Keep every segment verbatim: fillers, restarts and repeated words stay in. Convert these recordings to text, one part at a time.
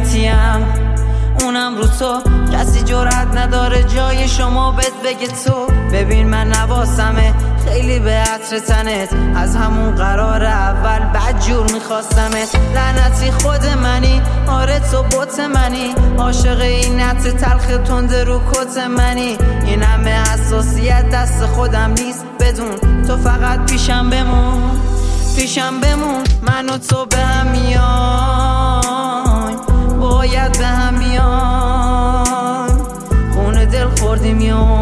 غیرتیم اونم رو تو، کسی جرأت نداره جای شما بهت بگه تو. ببین من نواسمه خیلی به عطر تنت، از همون قرار اول بد جور میخواستمت. لعنتی خود منی، آره تو بوت منی، عاشق این نت تلخ تنده رو کت منی. این همه حساسیت دست خودم نیست بدون، تو فقط پیشم بمون پیشم بمون. من و تو به هم میایم، باید به هم بیایم. خونه دل خوردیم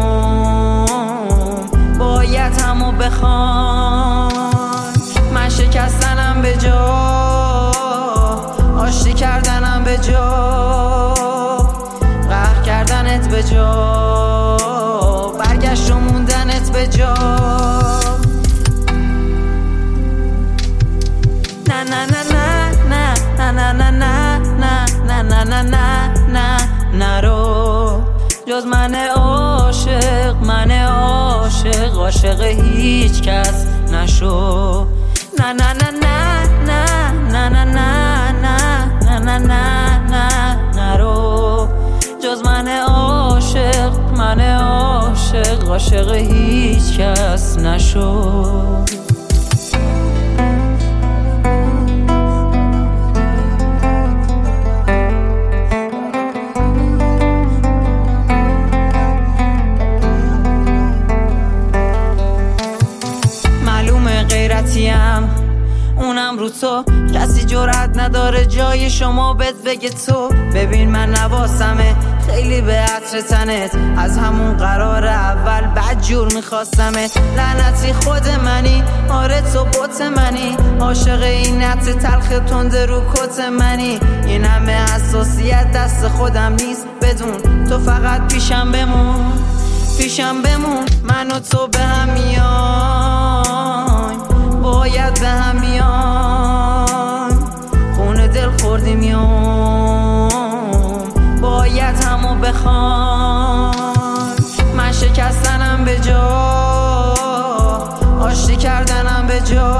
یوم، باید همو بخوایم. من شکستنم به جا، آشتی کردنم به جا، قهر کردنت به جا، برگشت و موندنت به جا. نه نه نه نه نه نه نه نه نه نه نه نه نه نه نرو جز من عاشق، من عاشق عاشق هیچ کس نشو. نه نه نه نه نه نه نه نه نه نه نه نه نرو جز من عاشق، من عاشق عاشق هیچ کس نشو. غیرتیم اونم رو تو، کسی جرأت نداره جای شما بهت بگه تو. ببین من نواسمه خیلی به عطر تنت، از همون قرار اول بد جور میخواستمت. لعنتی خود منی، آره تو بوت منی، عاشق این نت تلخ تنده رو کت منی. این همه حساسیت دست خودم نیست بدون، تو فقط پیشم بمون پیشم بمون. من و تو به هم میایم، باید به هم بیایم. خونه دل خوردیم یوم، باید همو بخوایم. من شکستنم به جا، آشتی کردنم به جا،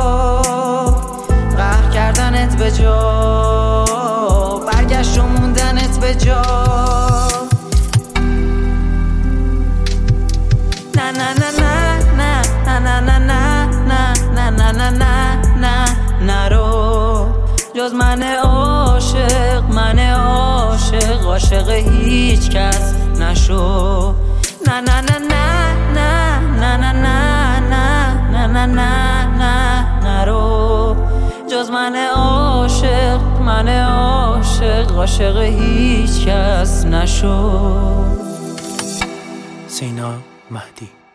قهر کردنت به جا، برگشت و موندنت به جا. نه نه نه نه نه نه نه نه نه نه نه نه نه نرو جز من عاشق، من عاشق عاشق هیچ کس نشو. نه نه نه نه نه نه نه نه نه نه نه نه نرو جز من عاشق، من عاشق عاشق هیچ کس نشو. سینا مهدی.